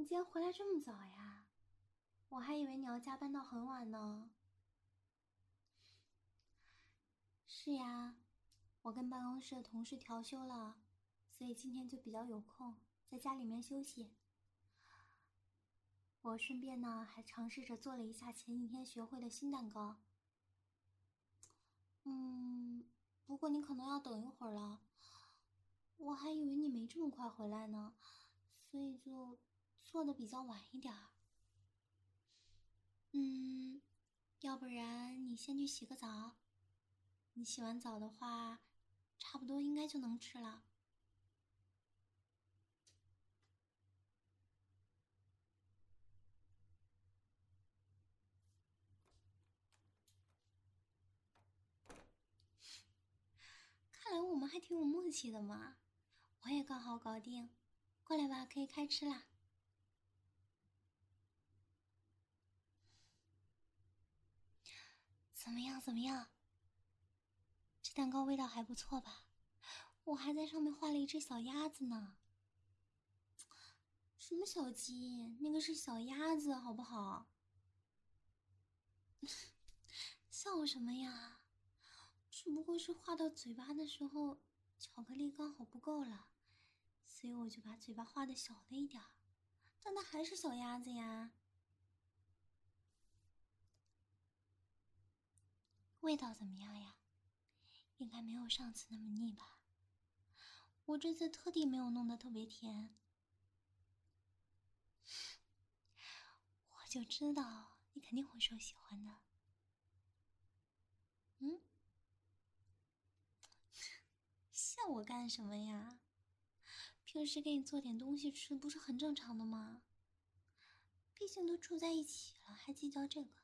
你今天回来这么早呀？我还以为你要加班到很晚呢。是呀，我跟办公室的同事调休了，所以今天就比较有空，在家里面休息。我顺便呢，还尝试着做了一下前几天学会的新蛋糕。不过你可能要等一会儿了，我还以为你没这么快回来呢，所以就做的比较晚一点儿。要不然你先去洗个澡。你洗完澡的话，差不多应该就能吃了。看来我们还挺有默契的嘛。我也刚好搞定，过来吧，可以开吃啦。怎么样？怎么样？这蛋糕味道还不错吧？我还在上面画了一只小鸭子呢。什么小鸡？那个是小鸭子，好不好？笑什么呀？只不过是画到嘴巴的时候，巧克力刚好不够了，所以我就把嘴巴画的小了一点儿。但它还是小鸭子呀。味道怎么样呀？应该没有上次那么腻吧？我这次特地没有弄得特别甜。我就知道你肯定会说喜欢的。笑我干什么呀？平时给你做点东西吃不是很正常的吗？毕竟都住在一起了，还计较这个。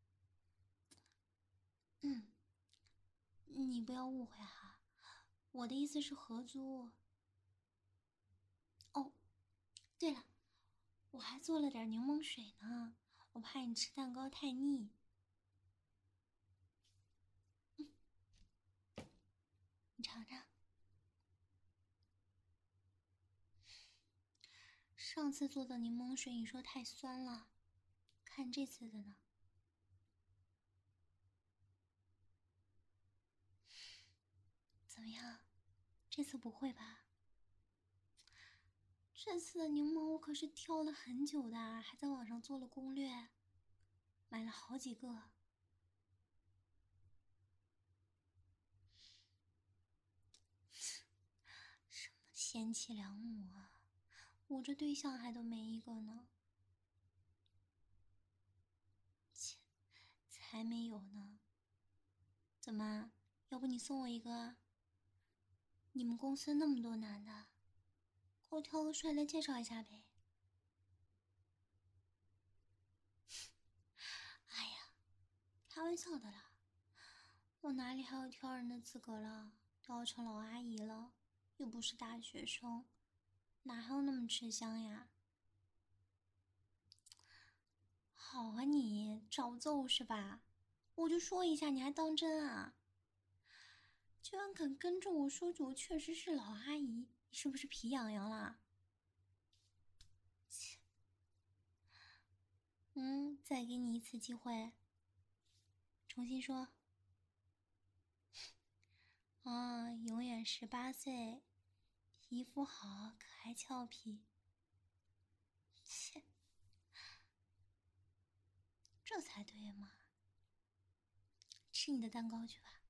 你不要误会哈，我的意思是合租。哦，对了，我还做了点柠檬水呢，我怕你吃蛋糕太腻。你尝尝。上次做的柠檬水你说太酸了，看这次的呢。怎么样？这次不会吧？这次的柠檬我可是挑了很久的，还在网上做了攻略，买了好几个。什么贤妻良母啊，我这对象还都没一个呢。切，才没有呢。怎么？要不你送我一个啊？你们公司那么多男的，给我挑个帅的介绍一下呗。哎呀，开玩笑的啦，我哪里还有挑人的资格了？都要成老阿姨了，又不是大学生，哪还有那么吃香呀？好啊你，找揍是吧？我就说一下，你还当真啊？居然敢跟着我说我确实是老阿姨，你是不是皮痒痒啦？切，再给你一次机会，重新说。啊，永远18岁，皮肤好，可爱俏皮。切，这才对嘛！吃你的蛋糕去吧。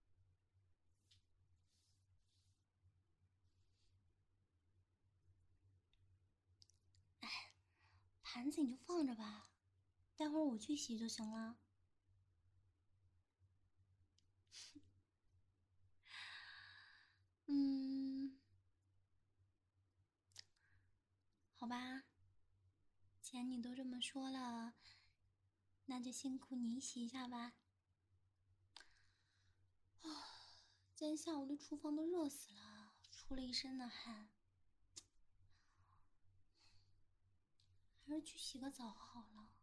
盘子你就放着吧，待会儿我去洗就行了。嗯，好吧，既然你都这么说了，那就辛苦你洗一下吧。今天下午的厨房都热死了，出了一身的汗，还是去洗个澡好了。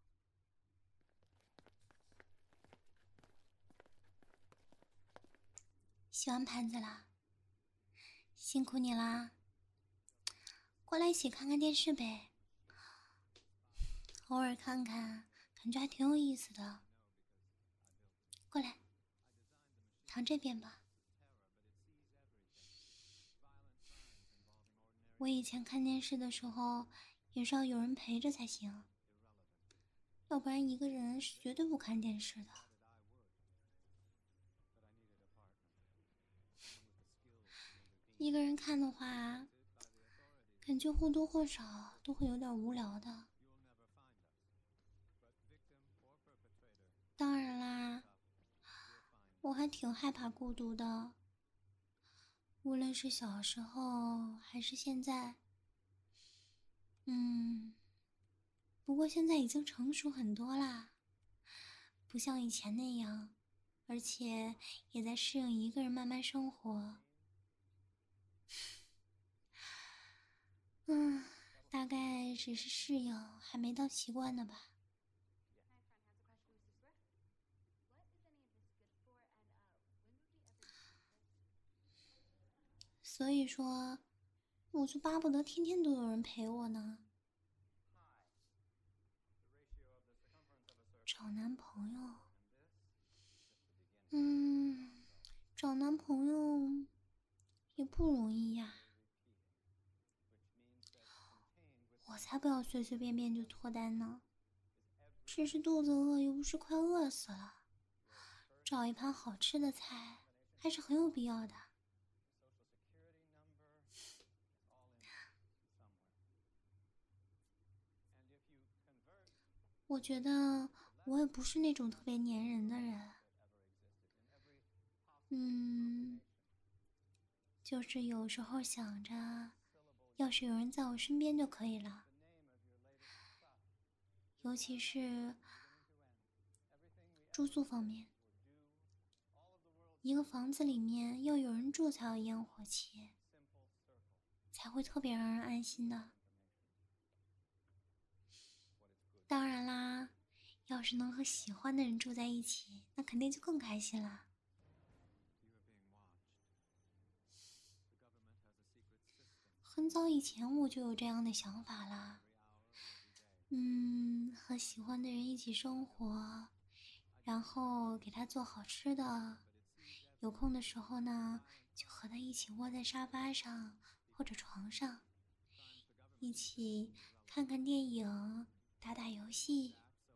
洗完盘子啦，辛苦你啦。过来一起看看电视呗。 偶尔看看，感觉还挺有意思的。过来，躺这边吧。我以前看电视的时候，也是要有人陪着才行，要不然一个人是绝对不看电视的。一个人看的话，感觉或多或少都会有点无聊的。当然啦，我还挺害怕孤独的，无论是小时候还是现在。不过现在已经成熟很多啦，不像以前那样，而且也在适应一个人慢慢生活。大概只是适应，还没到习惯呢吧。所以说，我就巴不得天天都有人陪我呢。找男朋友，找男朋友也不容易呀。我才不要随随便便就脱单呢，只是肚子饿，又不是快饿死了，找一盘好吃的菜还是很有必要的。我觉得我也不是那种特别粘人的人，就是有时候想着，要是有人在我身边就可以了。尤其是住宿方面，一个房子里面要有人住才有烟火气，才会特别让人安心的。当然啦，要是能和喜欢的人住在一起，那肯定就更开心了。很早以前我就有这样的想法了。和喜欢的人一起生活，然后给他做好吃的，有空的时候呢，就和他一起窝在沙发上或者床上，一起看看电影，打打游戏。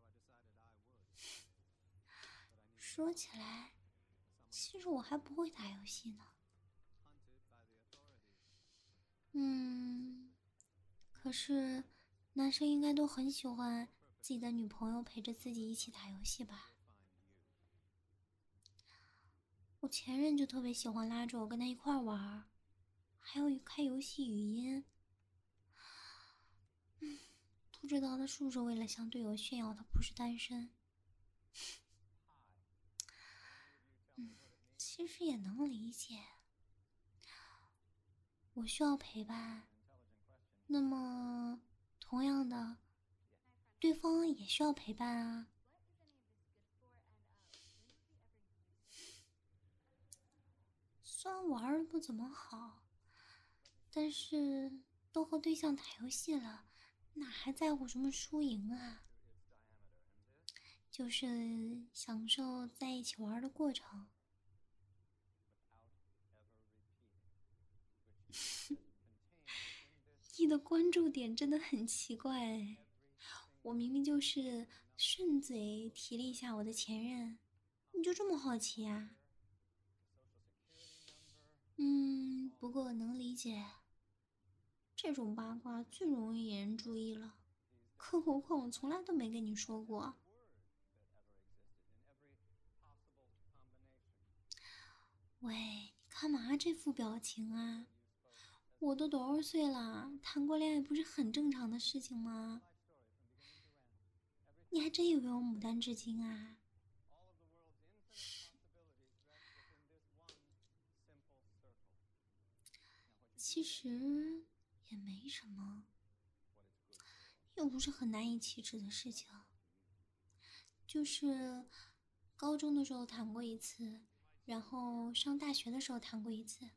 说起来，其实我还不会打游戏呢。可是男生应该都很喜欢自己的女朋友陪着自己一起打游戏吧？我前任就特别喜欢拉着我跟他一块玩，还有开游戏语音。不知道他是不是为了向队友炫耀他不是单身。其实也能理解，我需要陪伴，那么同样的，对方也需要陪伴啊。虽然玩的不怎么好，但是都和对象打游戏了，哪还在乎什么输赢啊？就是享受在一起玩的过程。E 的关注点真的很奇怪哎，我明明就是顺嘴提了一下我的前任，你就这么好奇呀？不过能理解，这种八卦最容易引人注意了，更何况我从来都没跟你说过。喂，你干嘛这副表情啊？我都多少岁了，谈过恋爱不是很正常的事情吗？你还真以为我牡丹至今啊？其实也没什么，又不是很难以启齿的事情。就是高中的时候谈过一次，然后上大学的时候谈过一次。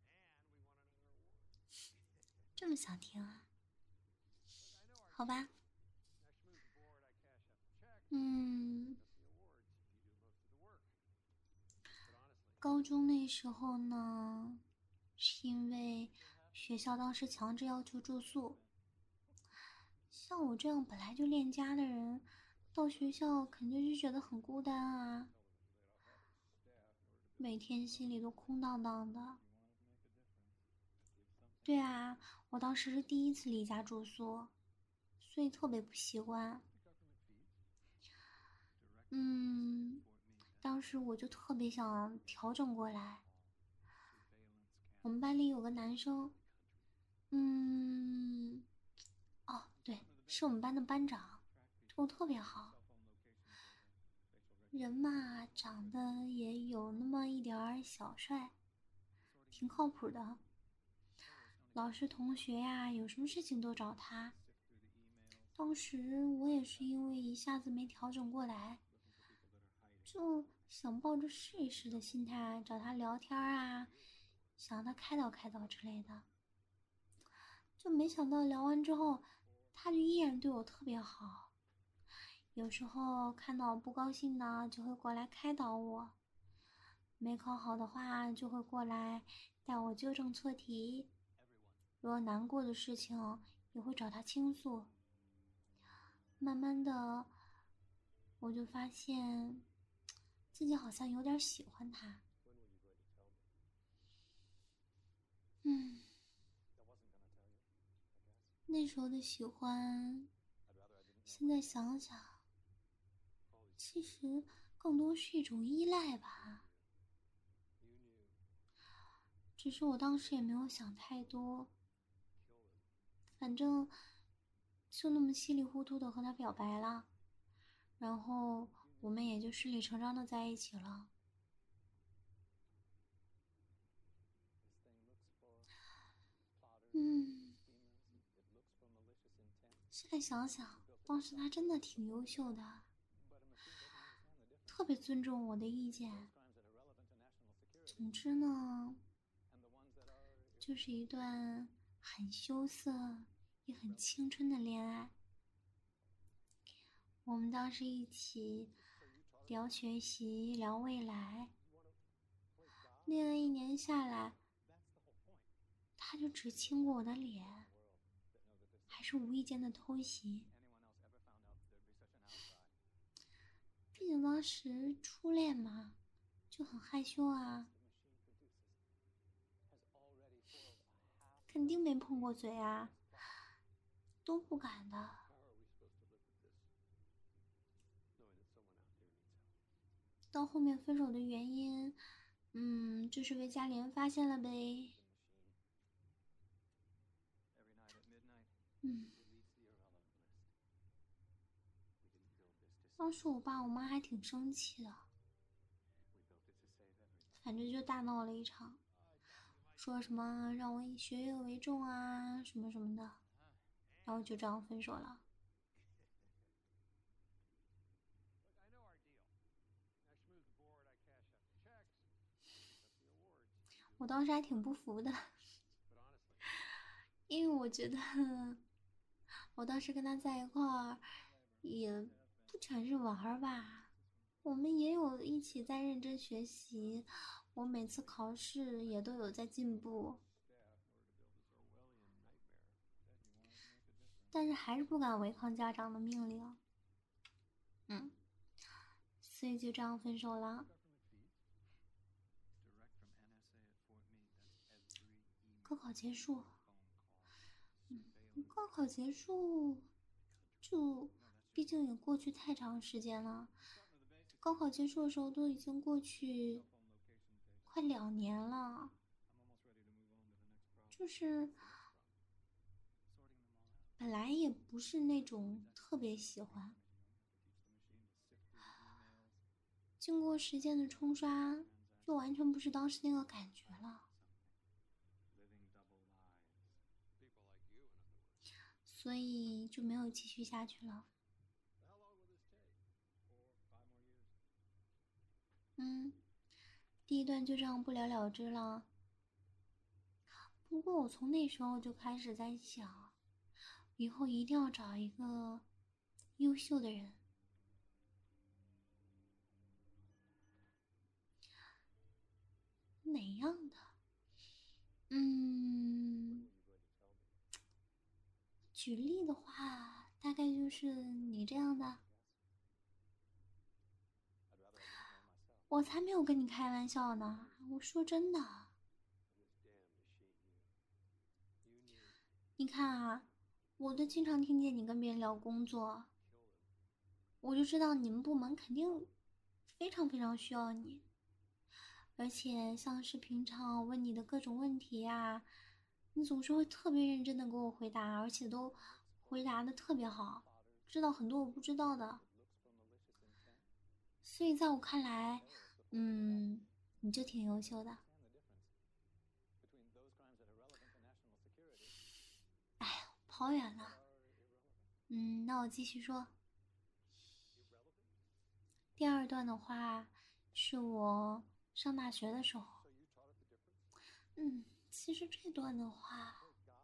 这么想听啊？好吧， 嗯，高中那时候呢，是因为学校当时强制要求住宿，像我这样本来就恋家的人，到学校肯定是觉得很孤单啊，每天心里都空荡荡的。对啊，我当时是第一次离家住宿，所以特别不习惯。嗯，当时我就特别想调整过来。我们班里有个男生，嗯，哦，对，是我们班的班长，对我特别好，人嘛，长得也有那么一点儿小帅，挺靠谱的。老师、同学呀，有什么事情都找他。当时我也是因为一下子没调整过来，就想抱着试一试的心态找他聊天啊，想让他开导开导之类的。就没想到聊完之后，他就依然对我特别好。有时候看到我不高兴呢，就会过来开导我；没考好的话，就会过来带我纠正错题。如果难过的事情，也会找他倾诉。慢慢的，我就发现自己好像有点喜欢他。嗯，那时候的喜欢，现在想想，其实更多是一种依赖吧。只是我当时也没有想太多，反正就那么稀里糊涂的和他表白了，然后我们也就顺理成章的在一起了。嗯，现在想想，当时他真的挺优秀的，特别尊重我的意见。总之呢，就是一段很羞涩也很青春的恋爱。我们当时一起聊学习，聊未来。恋爱1年下来，他就只亲过我的脸，还是无意间的偷袭。毕竟当时初恋嘛，就很害羞啊，肯定没碰过嘴啊，都不敢的。到后面分手的原因，就是被家里人发现了呗。嗯，当时我爸我妈还挺生气的，反正就大闹了一场，说什么让我以学业为重啊，什么什么的，然后就这样分手了。我当时还挺不服的，因为我觉得我当时跟他在一块儿，也不全是玩儿吧，我们也有一起在认真学习，我每次考试也都有在进步，但是还是不敢违抗家长的命令，嗯，所以就这样分手了。高考结束，高考结束，就毕竟也过去太长时间了。高考结束的时候都已经过去快2年了，就是本来也不是那种特别喜欢，经过时间的冲刷，就完全不是当时那个感觉了，所以就没有继续下去了。嗯，第一段就这样不了了之了。不过我从那时候就开始在想，以后一定要找一个优秀的人， 哪样的？嗯，举例的话，大概就是你这样的。我才没有跟你开玩笑呢，我说真的。你看啊，我都经常听见你跟别人聊工作，我就知道你们部门肯定非常非常需要你。而且像是平常问你的各种问题呀，你总是会特别认真的给我回答，而且都回答的特别好，知道很多我不知道的。所以在我看来，你就挺优秀的。哎呀，跑远了。那我继续说。第二段的话，是我上大学的时候。其实这段的话，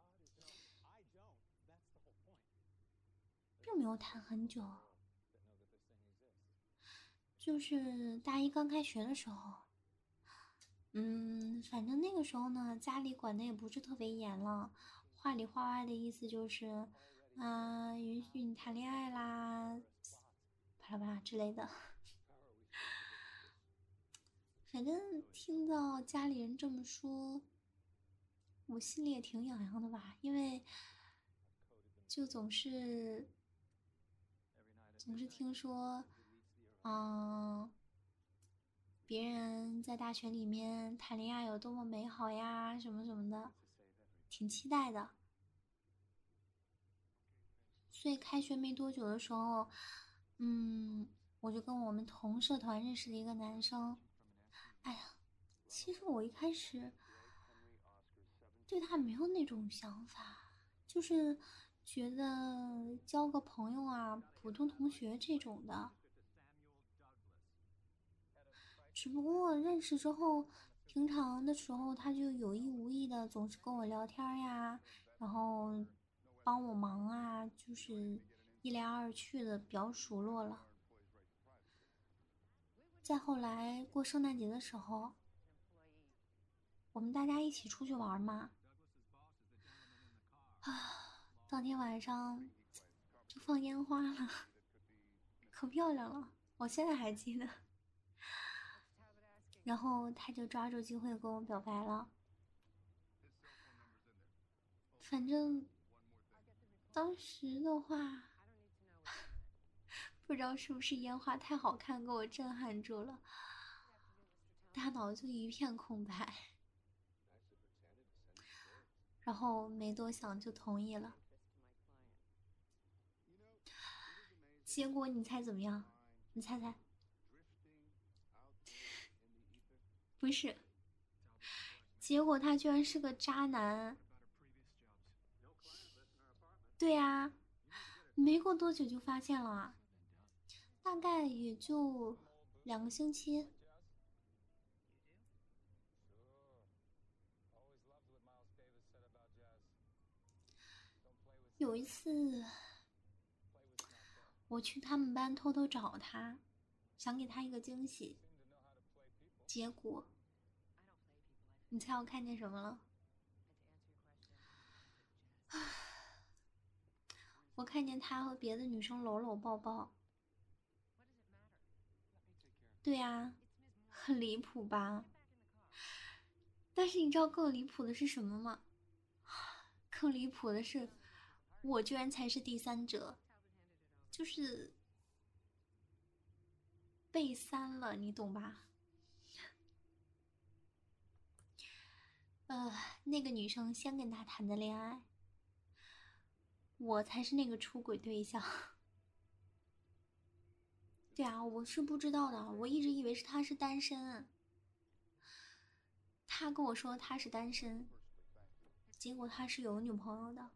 并没有谈很久，就是大一刚开学的时候。反正那个时候呢，家里管的也不是特别严了，话里话外的意思就是，允许你谈恋爱啦，巴拉巴拉之类的。反正听到家里人这么说，我心里也挺痒痒的吧，因为就总是听说，别人在大学里面谈恋爱有多么美好呀，什么什么的，挺期待的。所以开学没多久的时候，我就跟我们同社团认识的一个男生。哎呀，其实我一开始对他没有那种想法，就是觉得交个朋友啊，普通同学这种的。只不过认识之后，平常的时候他就有意无意的总是跟我聊天呀，然后帮我忙啊，就是一来二去的比较熟络了。再后来过圣诞节的时候，我们大家一起出去玩嘛，当天晚上就放烟花了，可漂亮了，我现在还记得。然后他就抓住机会跟我表白了。反正当时的话，不知道是不是烟花太好看，给我震撼住了，大脑就一片空白，然后没多想就同意了。结果你猜怎么样？你猜猜？不是，结果他居然是个渣男。对呀，没过多久就发现了，大概也就2个星期。有一次，我去他们班偷偷找他，想给他一个惊喜。结果，你猜我看见什么了？我看见他和别的女生搂搂抱抱。对呀，很离谱吧？但是你知道更离谱的是什么吗？更离谱的是，我居然才是第三者，就是被三了，你懂吧？那个女生先跟他谈的恋爱，我才是那个出轨对象。对啊，我是不知道的，我一直以为他是单身。他跟我说他是单身，结果他是有女朋友的。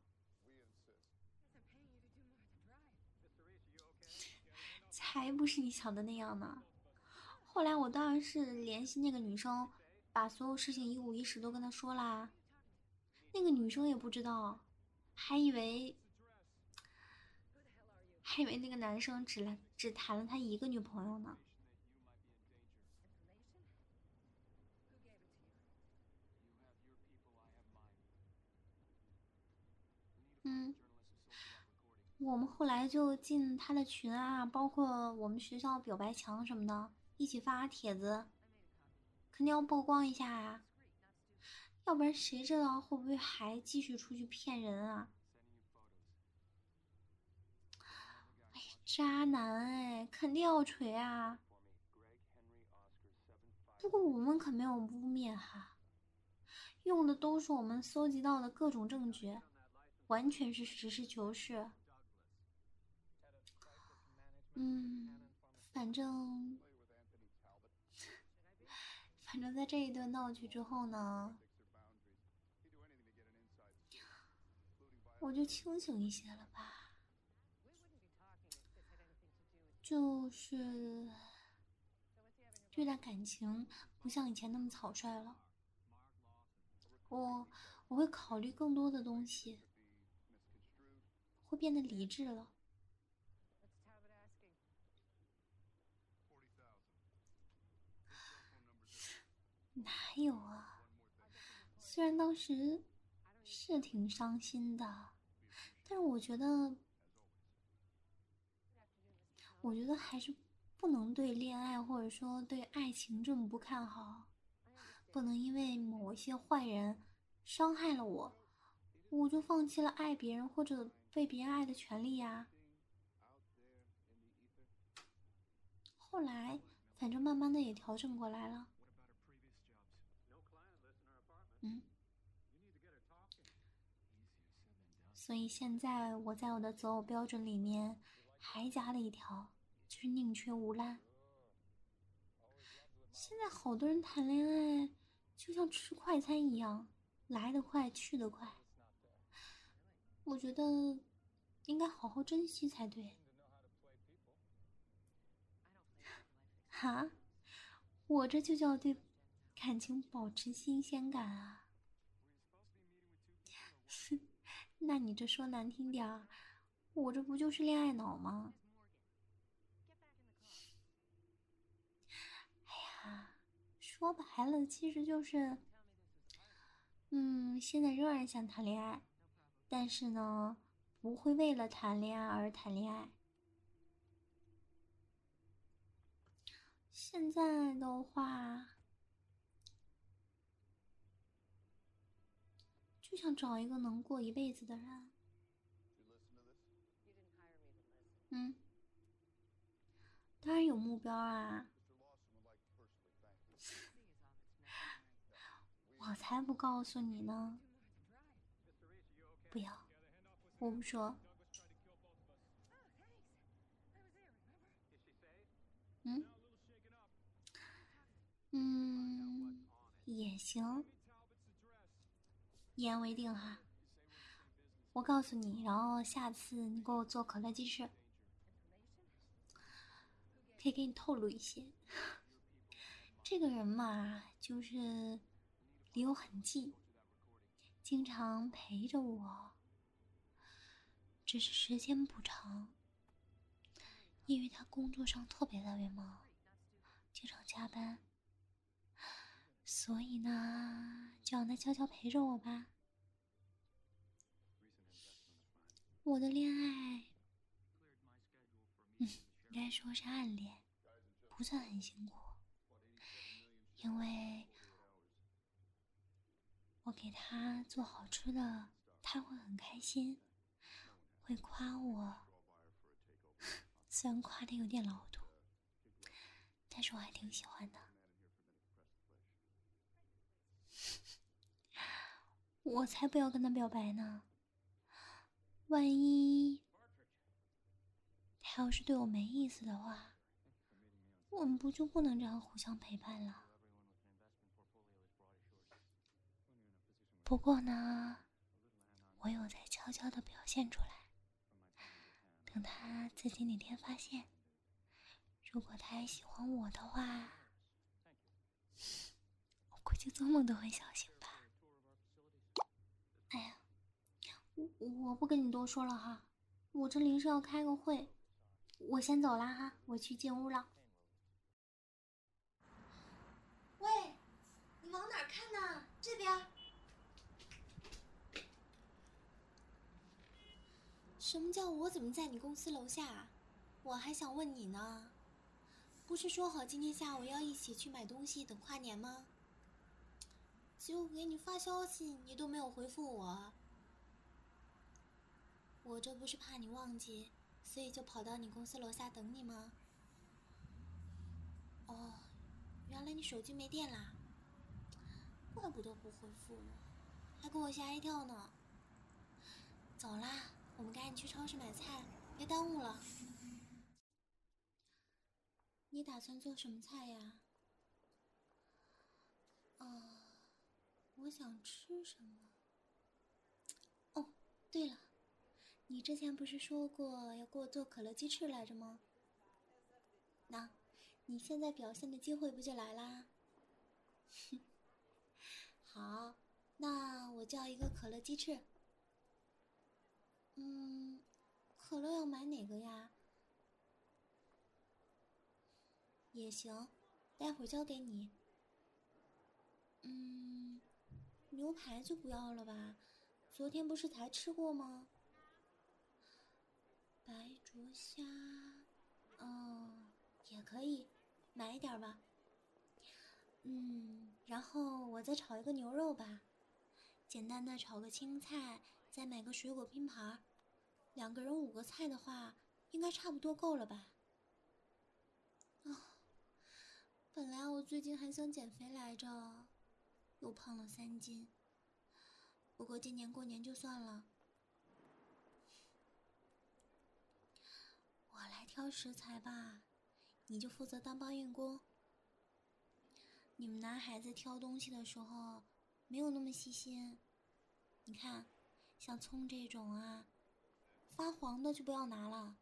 才不是你想的那样呢。后来我当然是联系那个女生，把所有事情一五一十都跟她说啦。那个女生也不知道，还以为那个男生只谈了他1个女朋友呢。 我们后来就进他的群啊，包括我们学校表白墙什么的，一起发帖子，肯定要曝光一下啊，要不然谁知道会不会还继续出去骗人啊？哎，渣男哎，肯定要锤啊！不过我们可没有污蔑哈，用的都是我们搜集到的各种证据，完全是实事求是。嗯，反正在这一顿闹剧之后呢，我就清醒一些了吧。就是对待感情不像以前那么草率了，我会考虑更多的东西，会变得理智了。哪有啊？虽然当时是挺伤心的，但是我觉得还是不能对恋爱或者说对爱情这么不看好，不能因为某一些坏人伤害了我，我就放弃了爱别人或者被别人爱的权利呀。后来，反正慢慢的也调整过来了。嗯，所以现在我在我的择偶标准里面还加了一条，就是宁缺毋滥。现在好多人谈恋爱就像吃快餐一样，来得快去得快，我觉得应该好好珍惜才对。哈，我这就叫对感情保持新鲜感啊！那你这说难听点儿，我这不就是恋爱脑吗？哎呀，说白了其实就是，现在仍然想谈恋爱，但是呢，不会为了谈恋爱而谈恋爱。现在的话，就想找一个能过一辈子的人。嗯，当然有目标啊，我才不告诉你呢。不要，我不说。嗯也行，一言为定哈。我告诉你，然后下次你给我做可乐鸡翅，可以给你透露一些。这个人嘛，就是离我很近，经常陪着我，只是时间不长，因为他工作上特别忙，经常加班，所以呢，就让他悄悄陪着我吧。我的恋爱，应该说是暗恋，不算很辛苦，因为我给他做好吃的，他会很开心，会夸我。虽然夸的有点老土，但是我还挺喜欢的。我才不要跟他表白呢，万一他要是对我没意思的话，我们不就不能这样互相陪伴了？不过呢，我有在悄悄的表现出来，等他自己哪天发现，如果他还喜欢我的话，我估计做梦都会小心吧。哎呀，我不跟你多说了哈，我这临时要开个会，我先走啦哈，我去进屋了。喂，你往哪看呢？这边。 什么叫我怎么在你公司楼下？我还想问你呢，不是说好今天下午要一起去买东西等跨年吗？结果给你发消息，你都没有回复我。我这不是怕你忘记，所以就跑到你公司楼下等你吗？哦，原来你手机没电啦，怪不得不回复我，还给我吓一跳呢。走啦，我们赶紧去超市买菜，别耽误了。你打算做什么菜呀？我想吃什么？哦，对了，你之前不是说过要给我做可乐鸡翅来着吗？那，你现在表现的机会不就来啦？好，那我叫一个可乐鸡翅。可乐要买哪个呀？也行，待会儿交给你。牛排就不要了吧，昨天不是才吃过吗？白灼虾，也可以，买一点吧。然后我再炒一个牛肉吧，简单的炒个青菜，再买个水果拼盘，2个人5个菜的话，应该差不多够了吧？本来我最近还想减肥来着，又胖了3斤。不过今年过年就算了。我来挑食材吧，你就负责当搬运工。你们男孩子挑东西的时候没有那么细心。你看，像葱这种啊，发黄的就不要拿了。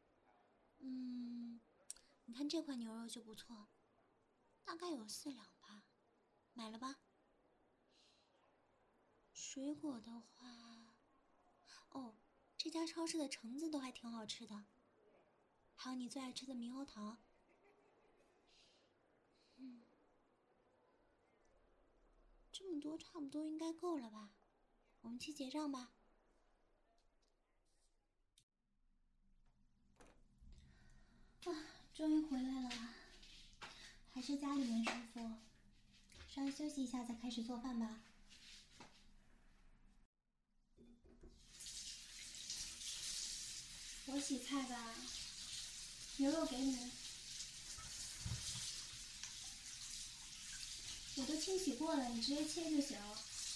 你看这块牛肉就不错，大概有4两吧，买了吧。水果的话，这家超市的橙子都还挺好吃的，还有你最爱吃的猕猴桃。这么多差不多应该够了吧，我们去结账吧。终于回来了，还是家里面舒服。稍微休息一下再开始做饭吧。我洗菜吧，牛肉给你。我都清洗过了，你直接切就行。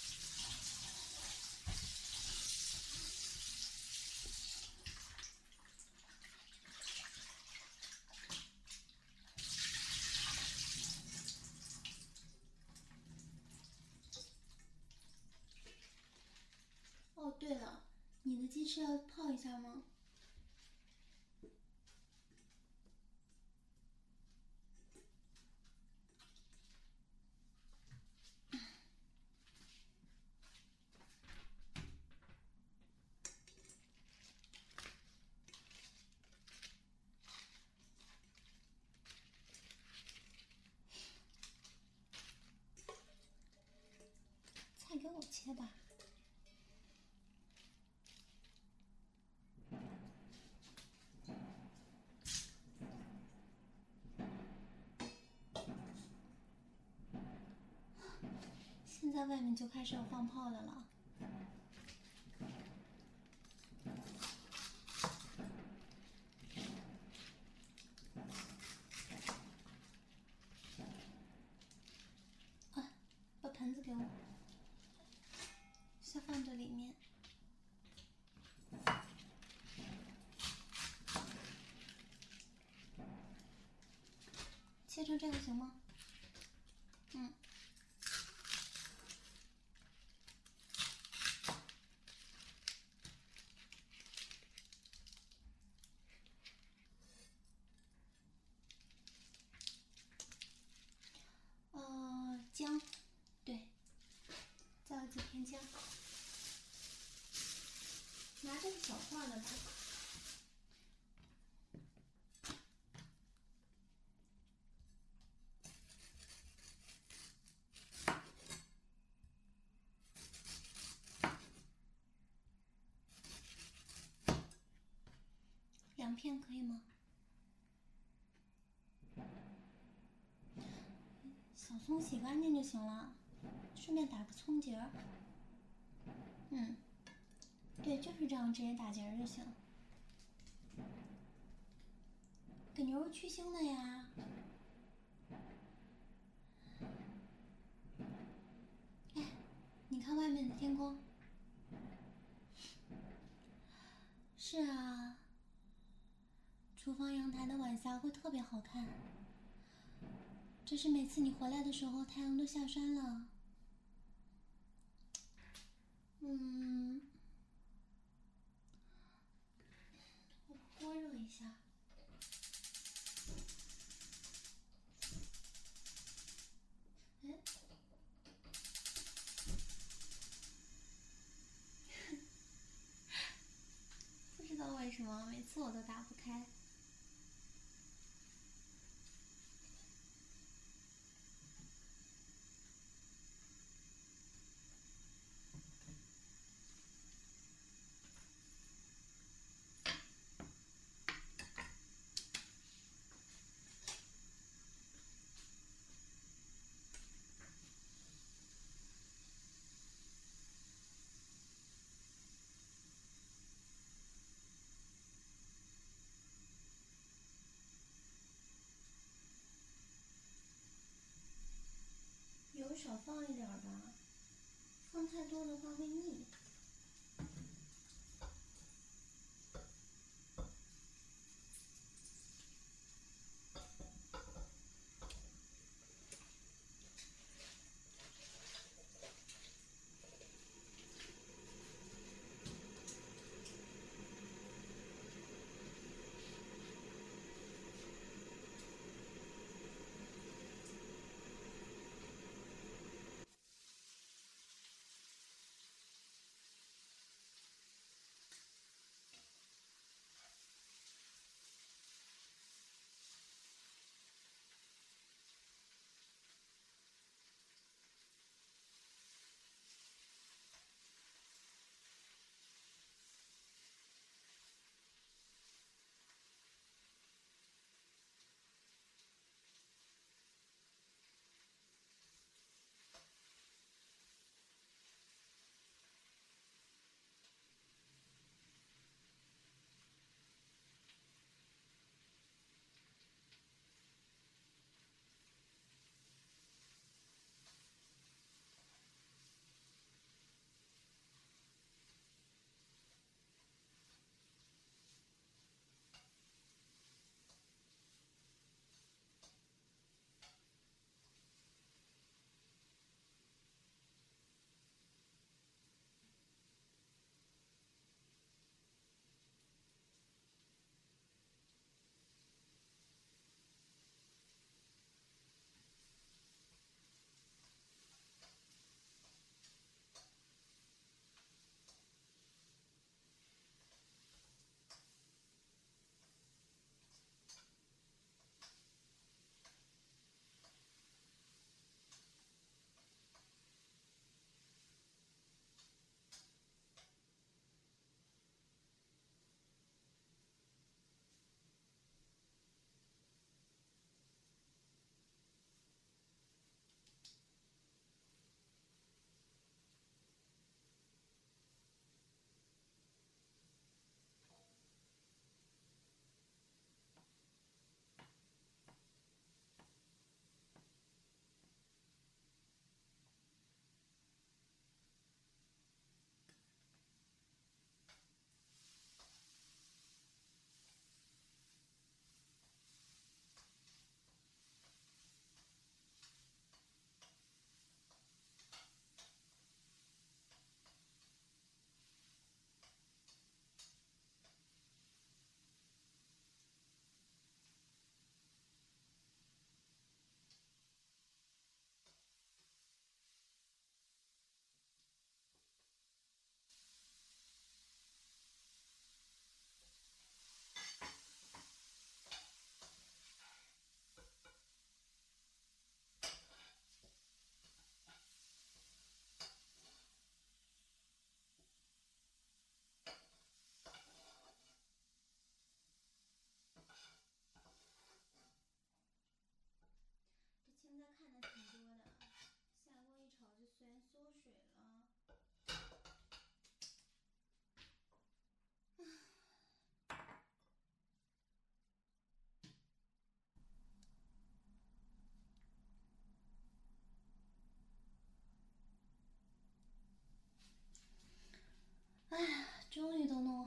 哦，对了，你的鸡翅要泡一下吗？菜给我切吧。现在外面就开始要放炮的了。把盆子给我，先放这里面。切成这个行吗？姜，对，再有几片姜。拿这个小块的吧。 2片可以吗？小葱洗干净就行了，顺便打个葱结儿。对，就是这样，直接打结儿就行。给牛肉去腥的呀。哎，你看外面的天空。是啊，厨房阳台的晚霞会特别好看。只是每次你回来的时候，太阳都下山了。我多热一下。哎，不知道为什么每次我都打不开。油少放一点吧，放太多的话会腻。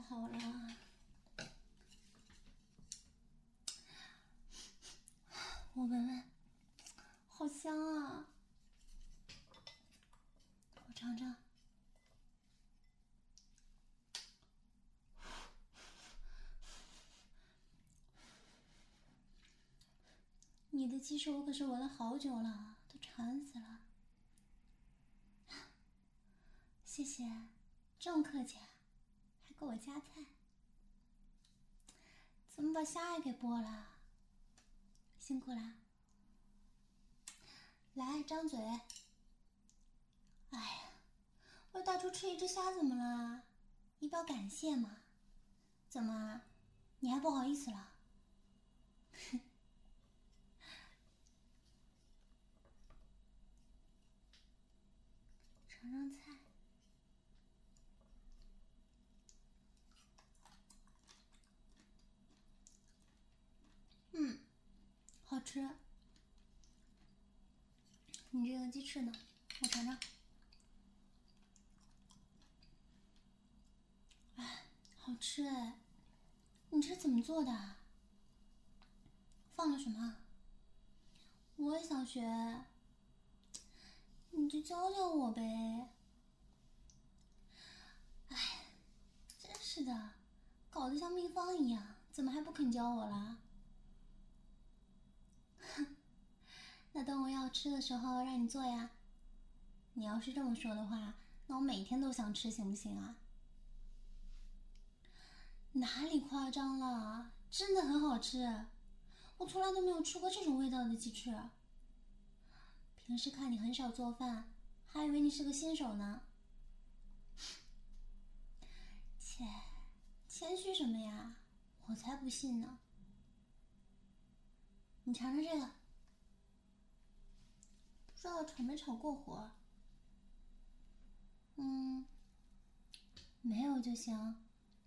好了，我闻闻，好香啊！我尝尝。你的鸡翅我可是闻了好久了，都馋死了。谢谢，这么客气啊，还给我夹菜。怎么把虾也给剥了？辛苦啦。来，张嘴。哎呀，我大厨吃一只虾怎么了？以表感谢嘛。怎么，你还不好意思了？尝尝菜。好吃。你这个鸡翅呢？我尝尝。哎，好吃哎！你这怎么做的？放了什么？我也想学，你就教教我呗。哎，真是的，搞得像秘方一样，怎么还不肯教我了？那等我要吃的时候让你做呀。你要是这么说的话，那我每天都想吃，行不行啊？哪里夸张了？真的很好吃，我从来都没有吃过这种味道的鸡翅。平时看你很少做饭，还以为你是个新手呢。切，谦虚什么呀？我才不信呢。你尝尝这个，不知道炒没炒过火？没有就行。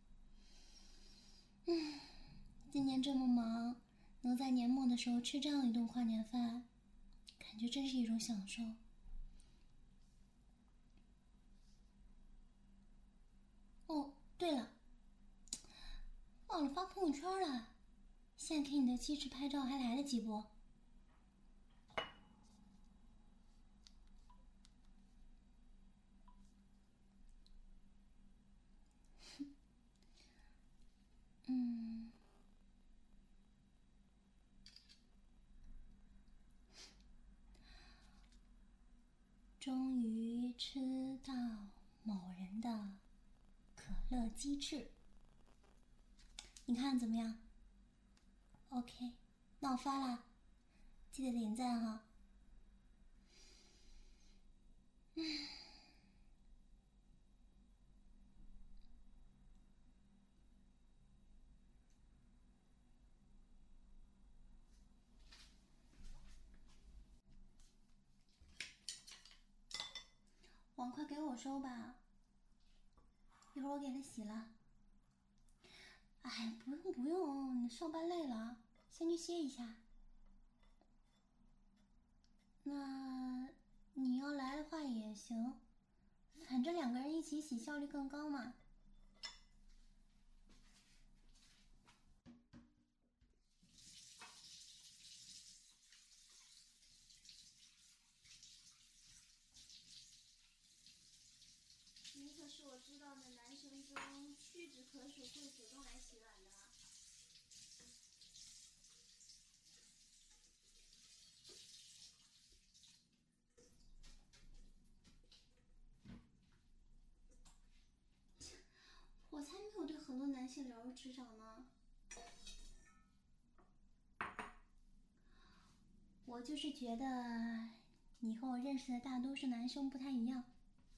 今年这么忙，能在年末的时候吃这样一顿跨年饭，感觉真是一种享受。哦，对了，忘了发朋友圈了，现在给你的鸡翅拍照还来得及不？终于吃到某人的可乐鸡翅，你看怎么样 ？OK， 那我发啦，记得点赞哈。碗快给我收吧，一会儿我给他洗了。哎，不用不用，你上班累了，先去歇一下。那你要来的话也行，反正两个人一起洗效率更高嘛。你可是我知道的男生中屈指可数会主动来洗碗的。我才没有对很多男性了如指掌呢。我就是觉得你和我认识的大多数男生不太一样。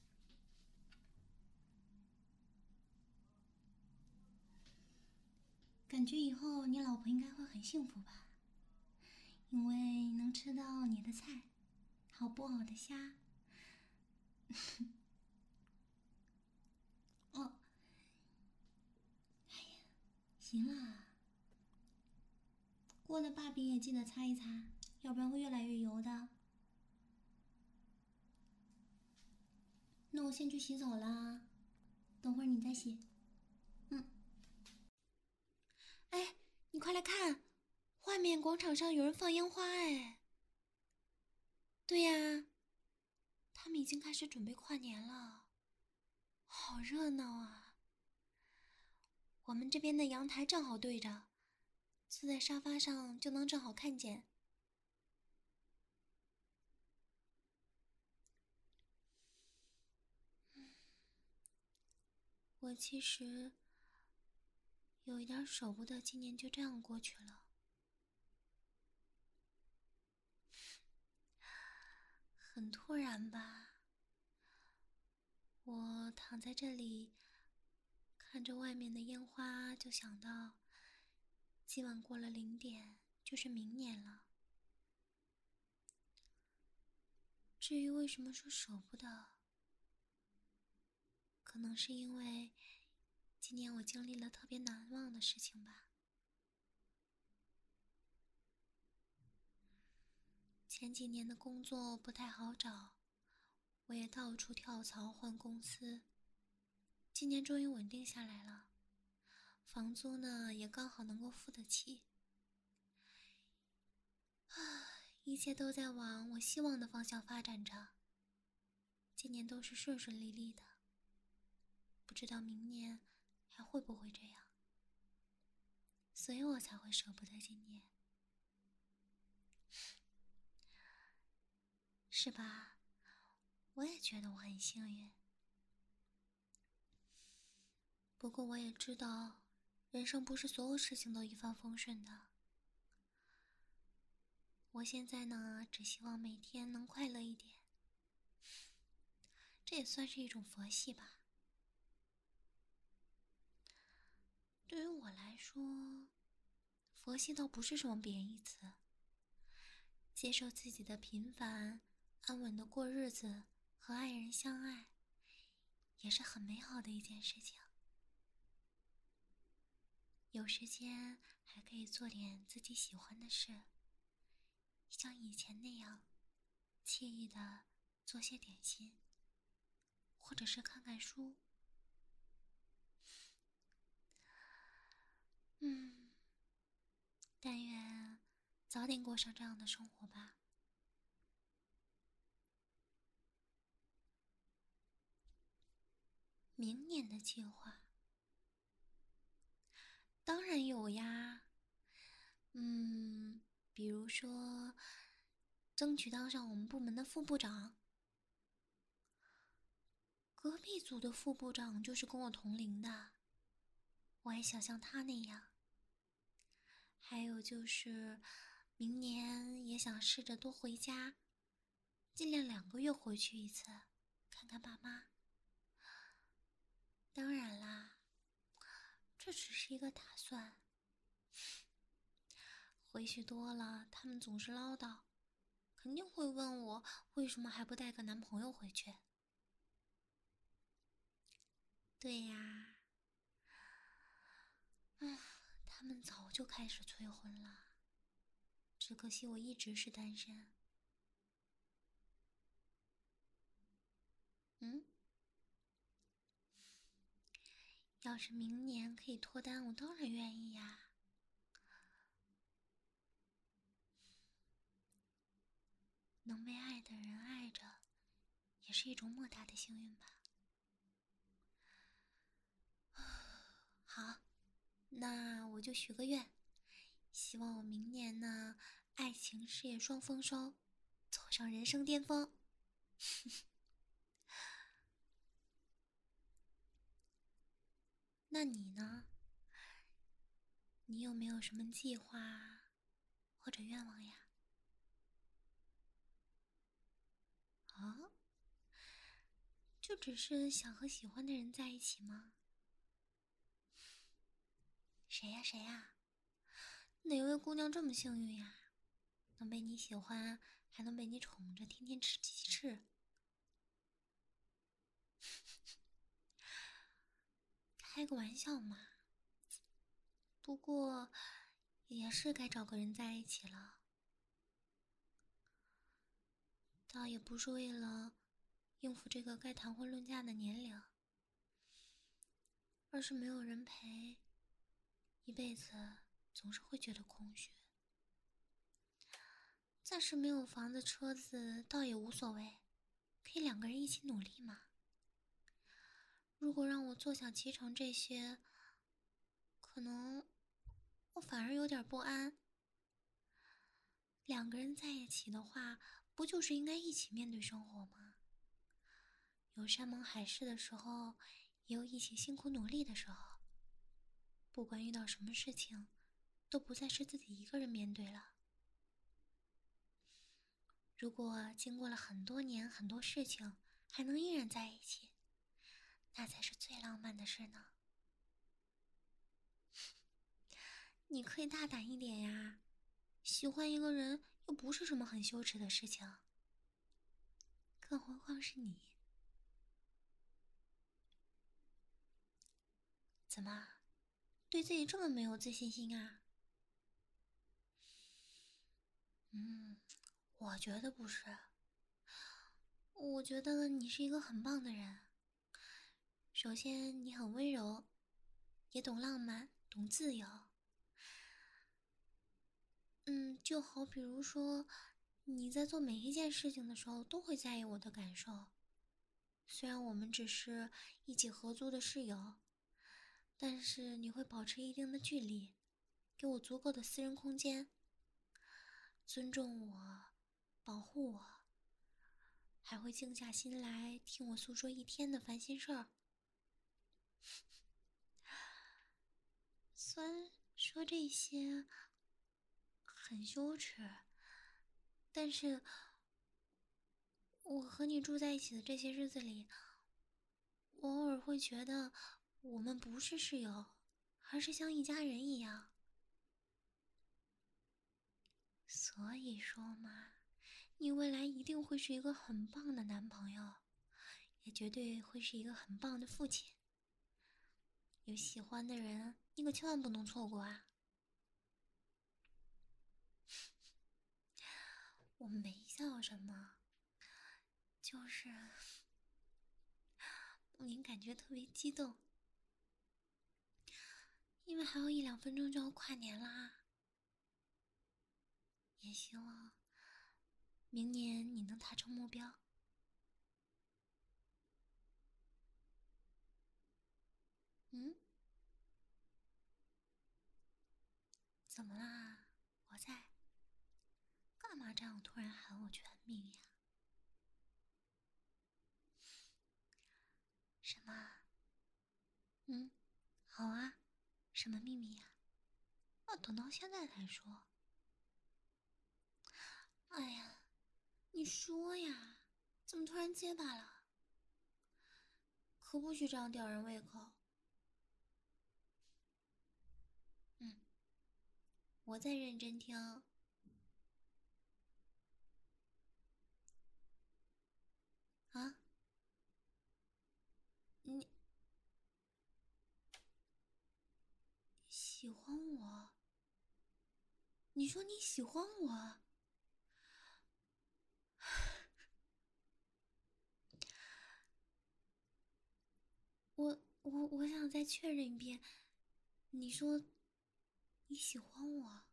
感觉以后你老婆应该会很幸福吧，因为能吃到你的菜，好剥好的虾。哦，行啦，锅的把柄也记得擦一擦，要不然会越来越油的。那我先去洗澡啦，等会儿你再洗。 快来看，外面广场上有人放烟花哎！对呀，他们已经开始准备跨年了，好热闹啊！我们这边的阳台正好对着，坐在沙发上就能正好看见。我其实有一点舍不得今年就这样过去了，很突然吧。我躺在这里，看着外面的烟花，就想到今晚过了0点就是明年了。至于为什么说舍不得，可能是因为今年我经历了特别难忘的事情吧。前几年的工作不太好找，我也到处跳槽换公司。今年终于稳定下来了，房租呢也刚好能够付得起。一切都在往我希望的方向发展着，今年都是顺顺利利的，不知道明年还会不会这样，所以我才会舍不得今年，是吧？我也觉得我很幸运，不过我也知道，人生不是所有事情都一帆风顺的。我现在呢，只希望每天能快乐一点，这也算是一种佛系吧。对于我来说，佛系倒不是什么贬义词，接受自己的平凡，安稳的过日子，和爱人相爱，也是很美好的一件事情。有时间还可以做点自己喜欢的事，像以前那样惬意的做些点心，或者是看看书。但愿早点过上这样的生活吧。明年的计划当然有呀，比如说争取当上我们部门的副部长。隔壁组的副部长就是跟我同龄的，我也想像他那样。还有就是明年也想试着多回家，尽量2个月回去一次，看看爸妈。当然啦，这只是一个打算，回去多了他们总是唠叨，肯定会问我为什么还不带个男朋友回去。对呀，他们早就开始催婚了，只可惜我一直是单身。要是明年可以脱单，我当然愿意呀。能被爱的人爱着，也是一种莫大的幸运吧。好，那我就许个愿，希望我明年呢，爱情事业双丰收，走上人生巅峰。那你呢？你有没有什么计划或者愿望呀？啊？就只是想和喜欢的人在一起吗？谁呀谁呀？哪位姑娘这么幸运呀？能被你喜欢，还能被你宠着，天天吃鸡翅。开个玩笑嘛。不过，也是该找个人在一起了。倒也不是为了应付这个该谈婚论嫁的年龄，而是没有人陪，一辈子总是会觉得空虚。暂时没有房子车子倒也无所谓，可以两个人一起努力嘛。如果让我坐享其成这些，可能我反而有点不安。两个人在一起的话，不就是应该一起面对生活吗？有山盟海誓的时候，也有一起辛苦努力的时候。不管遇到什么事情，都不再是自己一个人面对了。如果经过了很多年很多事情，还能依然在一起，那才是最浪漫的事呢。你可以大胆一点呀，喜欢一个人又不是什么很羞耻的事情，更何况是你。怎么，对自己这么没有自信心啊？我觉得不是。我觉得你是一个很棒的人。首先，你很温柔，也懂浪漫，懂自由。就好比如说，你在做每一件事情的时候都会在意我的感受。虽然我们只是一起合租的室友，但是你会保持一定的距离，给我足够的私人空间，尊重我，保护我，还会静下心来听我诉说一天的烦心事儿。虽然说这些很羞耻，但是我和你住在一起的这些日子里，我偶尔会觉得我们不是室友，而是像一家人一样。所以说嘛，你未来一定会是一个很棒的男朋友，也绝对会是一个很棒的父亲。有喜欢的人，你可千万不能错过啊！我没笑什么，就是莫名感觉特别激动，因为还有1-2分钟就要跨年啦。也希望明年你能达成目标。嗯？怎么啦？我在。干嘛这样突然喊我全名呀？什么？好啊，什么秘密呀？等到现在才说。哎呀，你说呀，怎么突然结巴了？可不许这样吊人胃口。我在认真听。啊？你喜欢我？你说你喜欢我？我想再确认一遍，你说你喜欢我？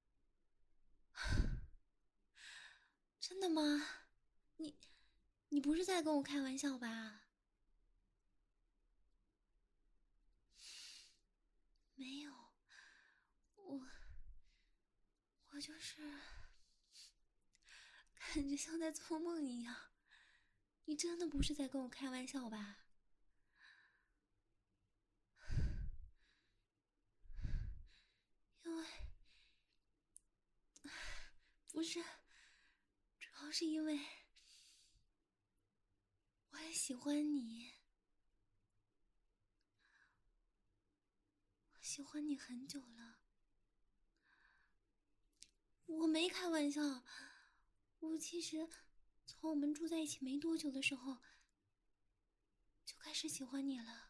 真的吗？你你不是在跟我开玩笑吧？没有，我就是感觉像在做梦一样。你真的不是在跟我开玩笑吧？因为不是，主要是因为我也喜欢你，我喜欢你很久了。我没开玩笑，我其实从我们住在一起没多久的时候就开始喜欢你了。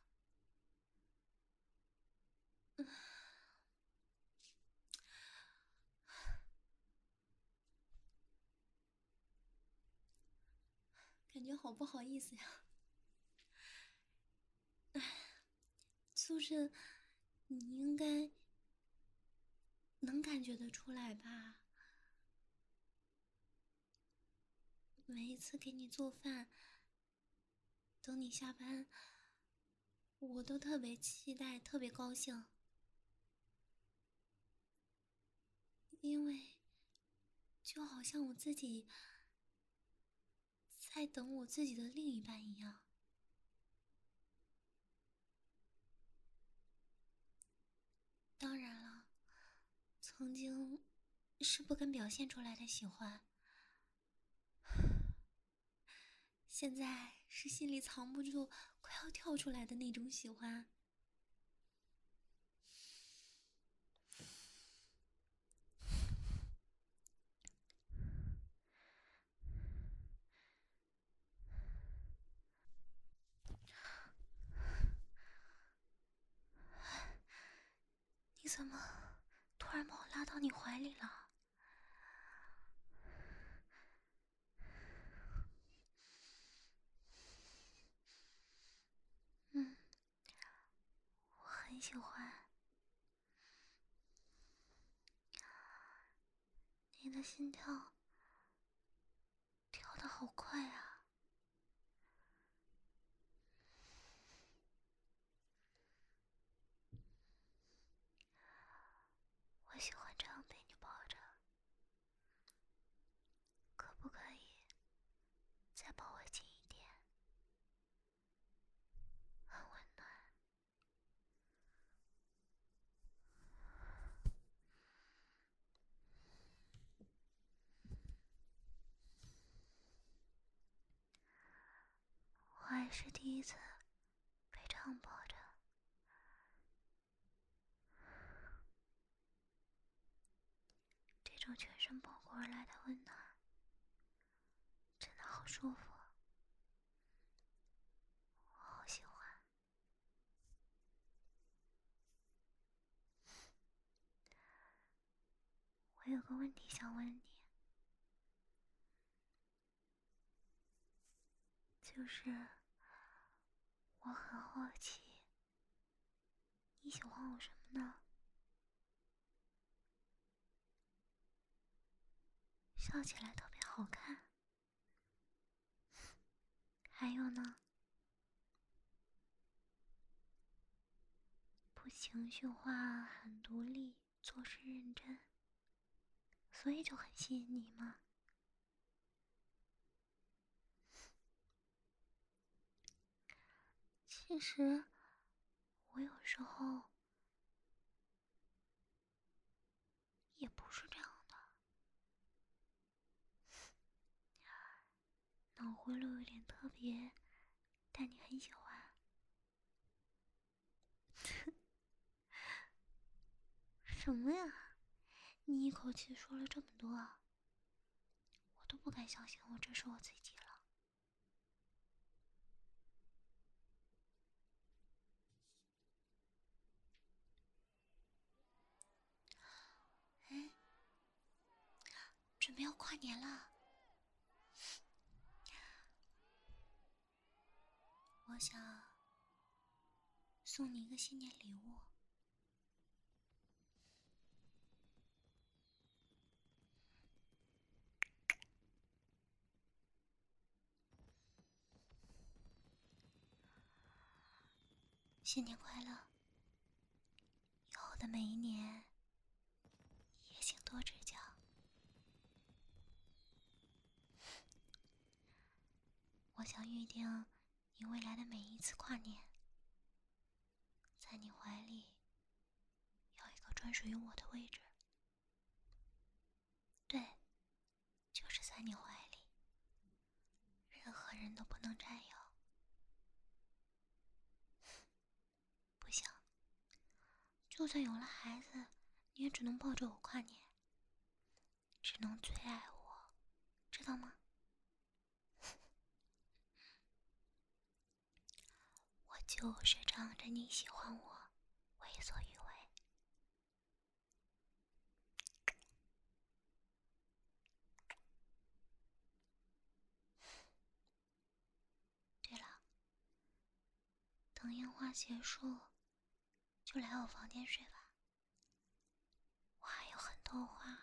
感觉好不好意思呀。就是你应该能感觉得出来吧？每一次给你做饭，等你下班，我都特别期待，特别高兴，因为就好像我自己在等我自己的另一半一样。当然了，曾经是不敢表现出来的喜欢，现在是心里藏不住，快要跳出来的那种喜欢。你怎么突然把我拉到你怀里了？嗯，我很喜欢。你的心跳跳得好快啊！我喜欢这样被你抱着，可不可以再抱我紧一点？很温暖。我还是第一次被这样抱着，这种全身包裹而来的温暖，真的好舒服，我好喜欢。我有个问题想问你，就是我很好奇，你喜欢我什么呢？笑起来特别好看。还有呢？不情绪化，很独立，做事认真，所以就很吸引你吗？其实我有时候也不是这样的，脑回路有点特别，但你很喜欢。什么呀？你一口气说了这么多，我都不敢相信我这是我自己了。哎，准备要跨年了，我想送你一个新年礼物。新年快乐！以后的每一年，也请多指教。我想预定你未来的每一次跨年，在你怀里有一个专属于我的位置。对，就是在你怀里，任何人都不能占有。不行，就算有了孩子，你也只能抱着我跨年，只能最爱我，知道吗？我就是仗着你喜欢我，为所欲为。对了，等烟花结束，就来我房间睡吧。我还有头花。